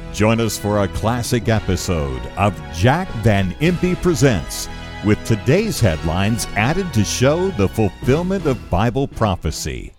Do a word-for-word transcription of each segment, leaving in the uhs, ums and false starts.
Join us for a classic episode of Jack Van Impe Presents, with today's headlines added to show the fulfillment of Bible prophecy.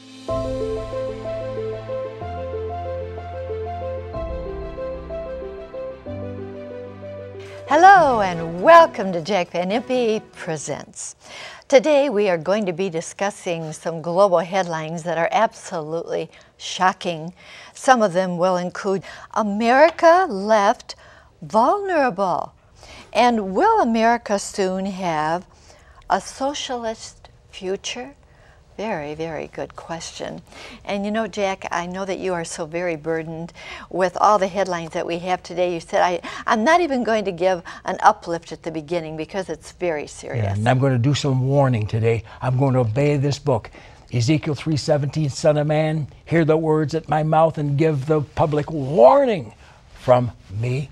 Hello and welcome to Jack Van Impe Presents. Today we are going to be discussing some global headlines that are absolutely shocking. Some of them will include America left vulnerable, and will America soon have a socialist future? Very, very good question. And you know, Jack, I know that you are so very burdened with all the headlines that we have today. You said, I, I'm not even going to give an uplift at the beginning because it's very serious. Yeah, and I'm going to do some warning today. I'm going to obey this book. Ezekiel three seventeen, Son of man, hear the words at my mouth and give the public warning from me.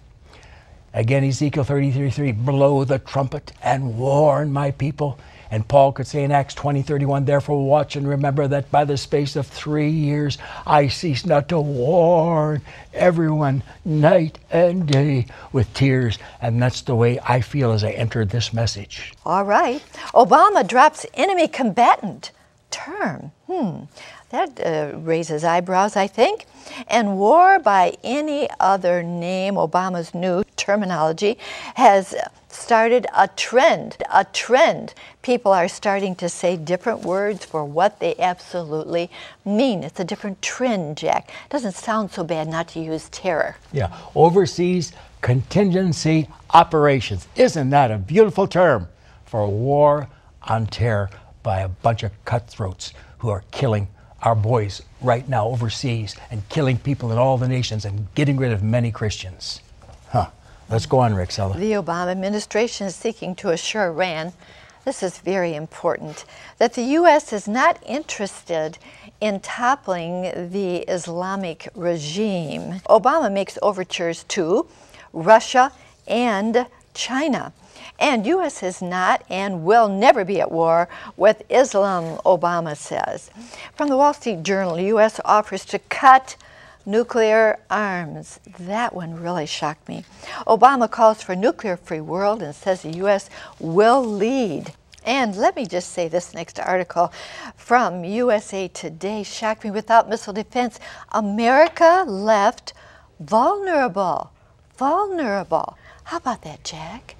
Again, Ezekiel thirty-three three, blow the trumpet and warn my people. And Paul could say in Acts twenty thirty-one, therefore watch and remember that by the space of three years I cease not to warn everyone night and day with tears. And that's the way I feel as I entered this message. All right. Obama drops enemy combatant term. Hmm. That uh, raises eyebrows, I think. And war by any other name, Obama's new terminology, has started a trend, a trend. People are starting to say different words for what they absolutely mean. It's a different trend, Jack. Doesn't sound so bad not to use terror. Yeah, overseas contingency operations. Isn't that a beautiful term for a war on terror by a bunch of cutthroats who are killing our boys right now overseas and killing people in all the nations and getting rid of many Christians? Huh. Let's go on, Rexella. The Obama administration is seeking to assure Iran, this is very important, that the U S is not interested in toppling the Islamic regime. Obama makes overtures to Russia and China. And U S is not and will never be at war with Islam, Obama says. From the Wall Street Journal, U S offers to cut nuclear arms. That one really shocked me. Obama calls for a nuclear-free world and says the U S will lead. And let me just say this next article from U S A Today shocked me. Without missile defense, America left vulnerable. Vulnerable. How about that, Jack?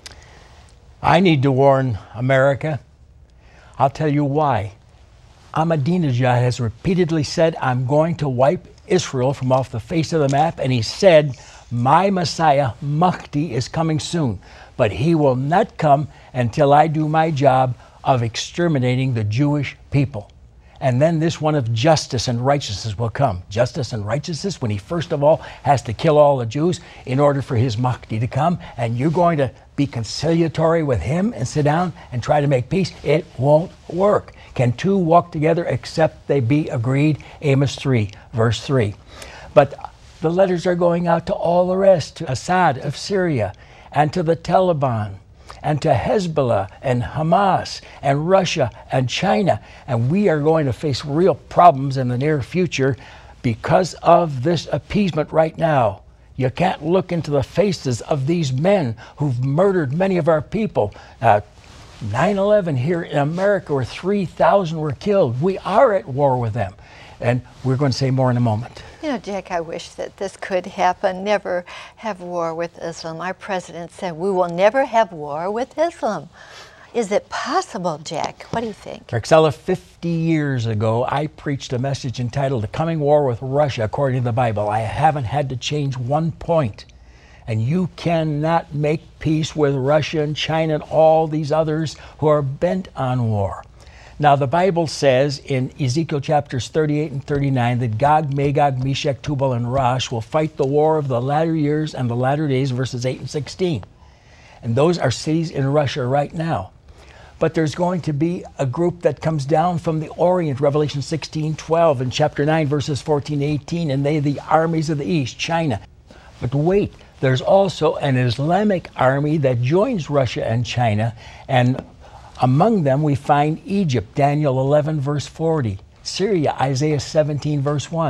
I need to warn America. I'll tell you why. Ahmadinejad has repeatedly said, I'm going to wipe Israel from off the face of the map, and he said, my Messiah, Mahdi, is coming soon, but he will not come until I do my job of exterminating the Jewish people. And then this one of justice and righteousness will come. Justice and righteousness when he first of all has to kill all the Jews in order for his Mahdi to come. And you're going to be conciliatory with him and sit down and try to make peace. It won't work. Can two walk together except they be agreed? Amos three, verse three. But the letters are going out to all the rest, to Assad of Syria and to the Taliban, and to Hezbollah and Hamas and Russia and China. And we are going to face real problems in the near future because of this appeasement right now. You can't look into the faces of these men who've murdered many of our people. Uh, nine eleven here in America, where three thousand were killed. We are at war with them. And we're going to say more in a moment. You know, Jack, I wish that this could happen. Never have war with Islam. Our president said we will never have war with Islam. Is it possible, Jack? What do you think? Rexella, fifty years ago, I preached a message entitled The Coming War with Russia According to the Bible. I haven't had to change one point. And you cannot make peace with Russia and China and all these others who are bent on war. Now, the Bible says in Ezekiel chapters thirty-eight and thirty-nine that Gog, Magog, Meshech, Tubal, and Rosh will fight the war of the latter years and the latter days, verses eight and sixteen. And those are cities in Russia right now. But there's going to be a group that comes down from the Orient, Revelation sixteen twelve, and chapter nine, verses fourteen eighteen, and they the armies of the East, China. But wait, there's also an Islamic army that joins Russia and China, and among them we find Egypt, Daniel eleven, verse forty, Syria, Isaiah seventeen, verse one.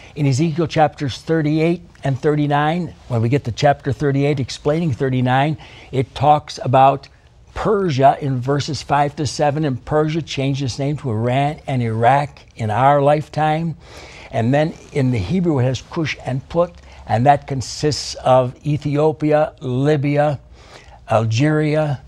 In Ezekiel chapters thirty-eight and thirty-nine, when we get to chapter thirty-eight explaining thirty-nine, it talks about Persia in verses five to seven, and Persia changed its name to Iran and Iraq in our lifetime. And then in the Hebrew it has Cush and Put, and that consists of Ethiopia, Libya, Algeria,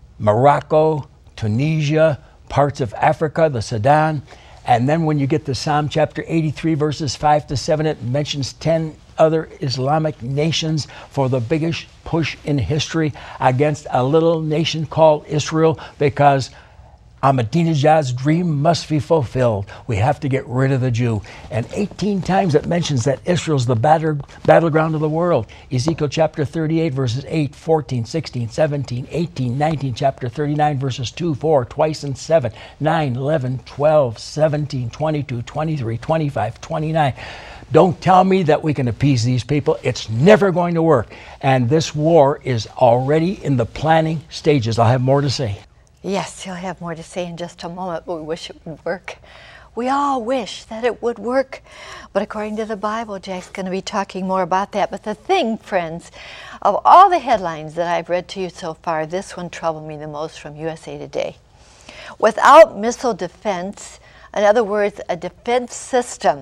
Morocco, Tunisia, parts of Africa, the Sudan. And then when you get to Psalm chapter eighty-three, verses five to seven, it mentions ten other Islamic nations for the biggest push in history against a little nation called Israel, because Ahmadinejad's dream must be fulfilled. We have to get rid of the Jew. And eighteen times it mentions that Israel's the batter, battleground of the world. Ezekiel chapter thirty-eight, verses eight, fourteen, sixteen, seventeen, eighteen, nineteen, chapter thirty-nine, verses two, four, twice and seven, nine, eleven, twelve, seventeen, twenty-two, twenty-three, twenty-five, twenty-nine. Don't tell me that we can appease these people. It's never going to work. And this war is already in the planning stages. I'll have more to say. Yes, he'll have more to say in just a moment, but we wish it would work. We all wish that it would work. But according to the Bible, Jack's going to be talking more about that. But the thing, friends, of all the headlines that I've read to you so far, this one troubled me the most from U S A Today. Without missile defense, in other words, a defense system,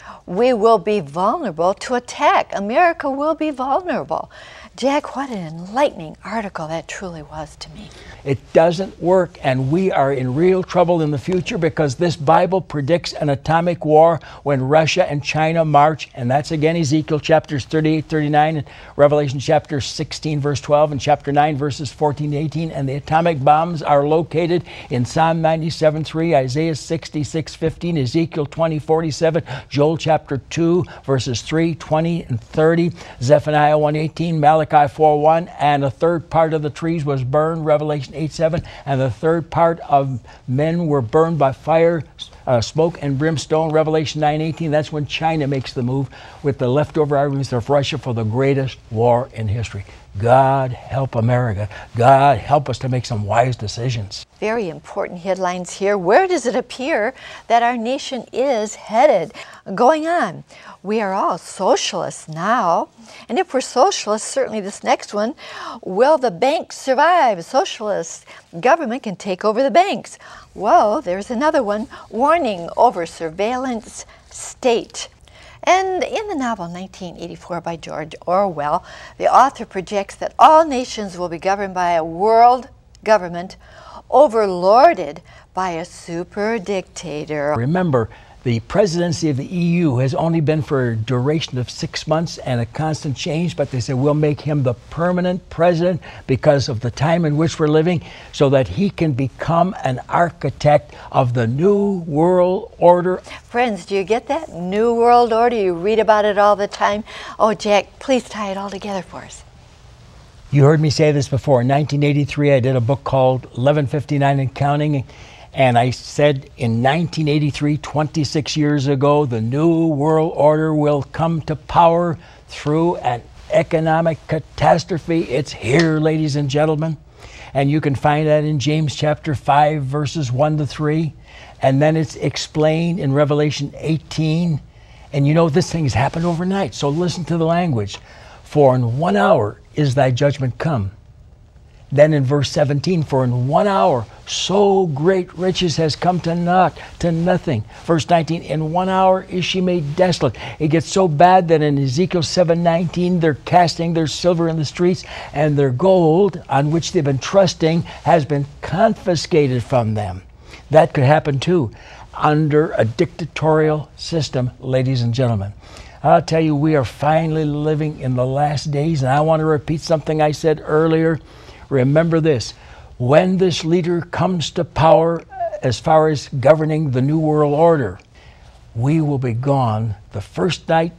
we will be vulnerable to attack. America will be vulnerable. Jack, what an enlightening article that truly was to me. It doesn't work, and we are in real trouble in the future, because this Bible predicts an atomic war when Russia and China march, and that's again Ezekiel chapters thirty-eight, thirty-nine, and Revelation chapter sixteen, verse twelve, and chapter nine, verses fourteen to eighteen, and the atomic bombs are located in Psalm ninety-seven, three, Isaiah sixty-six, fifteen, Ezekiel twenty, forty-seven, Joel chapter two, verses three, twenty, and thirty, Zephaniah one, eighteen, Malachi four, one, and a third part of the trees was burned, Revelation eight, seven, and the third part of men were burned by fire, uh, smoke, and brimstone, Revelation nine, eighteen. That's when China makes the move with the leftover armies of Russia for the greatest war in history. God help America. God help us to make some wise decisions. Very important headlines here. Where does it appear that our nation is headed? Going on, we are all socialists now. And if we're socialists, certainly this next one, will the banks survive? Socialist government can take over the banks. Well, there's another one, warning over surveillance state. And in the novel nineteen eighty-four by George Orwell, the author projects that all nations will be governed by a world government overlorded by a super dictator. Remember, the presidency of the E U has only been for a duration of six months and a constant change, but they said we'll make him the permanent president because of the time in which we're living, so that he can become an architect of the new world order. Friends, do you get that? New world order? You read about it all the time. Oh, Jack, please tie it all together for us. You heard me say this before. In nineteen eighty-three, I did a book called eleven fifty-nine and Counting. And I said in nineteen eighty-three, twenty-six years ago, the new world order will come to power through an economic catastrophe. It's here, ladies and gentlemen. And you can find that in James chapter five, verses one to three. And then it's explained in Revelation eighteen. And you know, this thing has happened overnight. So listen to the language. For in one hour is thy judgment come. Then in verse seventeen, for in one hour so great riches has come to naught, to nothing. Verse nineteen, in one hour is she made desolate. It gets so bad that in Ezekiel seven nineteen, they're casting their silver in the streets, and their gold, on which they've been trusting, has been confiscated from them. That could happen too, under a dictatorial system, ladies and gentlemen. I'll tell you, we are finally living in the last days, and I want to repeat something I said earlier. Remember this, when this leader comes to power as far as governing the New World Order, we will be gone the first night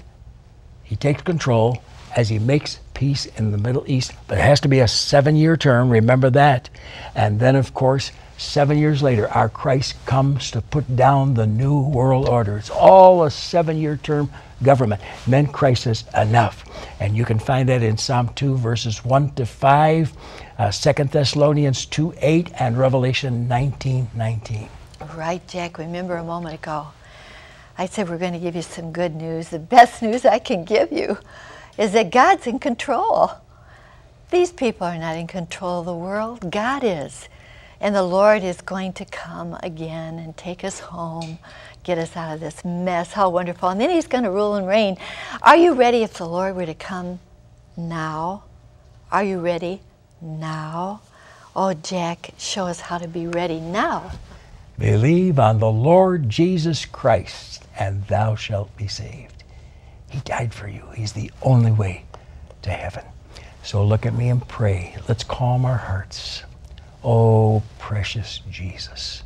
he takes control as he makes peace in the Middle East. But it has to be a seven-year term, remember that. And then, of course, seven years later, our Christ comes to put down the New World Order. It's all a seven-year term government. And then Christ says, enough. And you can find that in Psalm two, verses one to five, uh, Second Thessalonians two, eight, and Revelation nineteen, nineteen. Right, Jack. Remember a moment ago, I said we're going to give you some good news. The best news I can give you is that God's in control. These people are not in control of the world. God is. And the Lord is going to come again and take us home, get us out of this mess. How wonderful. And then He's going to rule and reign. Are you ready if the Lord were to come now? Are you ready now? Oh, Jack, show us how to be ready now. Believe on the Lord Jesus Christ, and thou shalt be saved. He died for you. He's the only way to heaven. So look at me and pray. Let's calm our hearts. Oh, precious Jesus,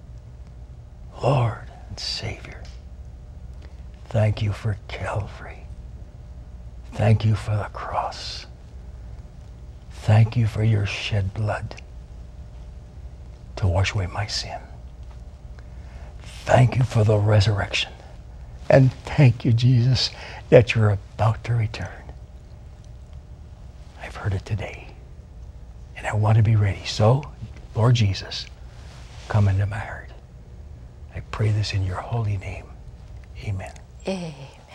Lord and Savior, thank you for Calvary. Thank you for the cross. Thank you for your shed blood to wash away my sin. Thank you for the resurrection. And thank you, Jesus, that you're about to return. I've heard it today, and I want to be ready. So, Lord Jesus, come into my heart. I pray this in your holy name. Amen. Amen.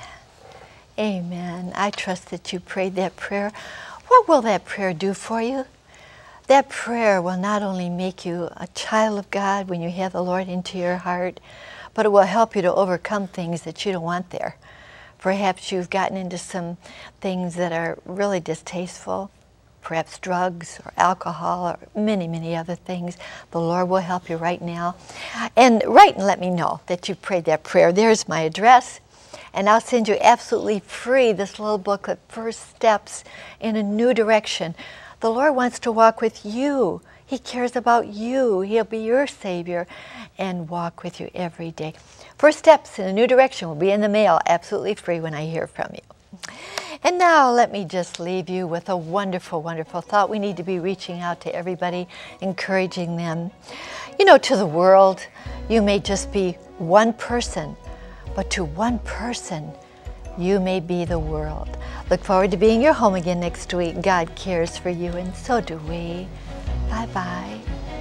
Amen. I trust that you prayed that prayer. What will that prayer do for you? That prayer will not only make you a child of God when you have the Lord into your heart, but it will help you to overcome things that you don't want there. Perhaps you've gotten into some things that are really distasteful, perhaps drugs or alcohol or many, many other things. The Lord will help you right now. And write and let me know that you prayed that prayer. There's my address. And I'll send you absolutely free this little booklet, First Steps in a New Direction. The Lord wants to walk with you. He cares about you. He'll be your Savior and walk with you every day. First Steps in a New Direction will be in the mail, absolutely free when I hear from you. And now let me just leave you with a wonderful, wonderful thought. We need to be reaching out to everybody, encouraging them. You know, to the world, you may just be one person, but to one person, you may be the world. Look forward to being your home again next week. God cares for you, and so do we. Bye-bye.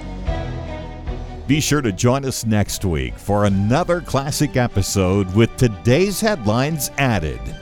Be sure to join us next week for another classic episode with today's headlines added.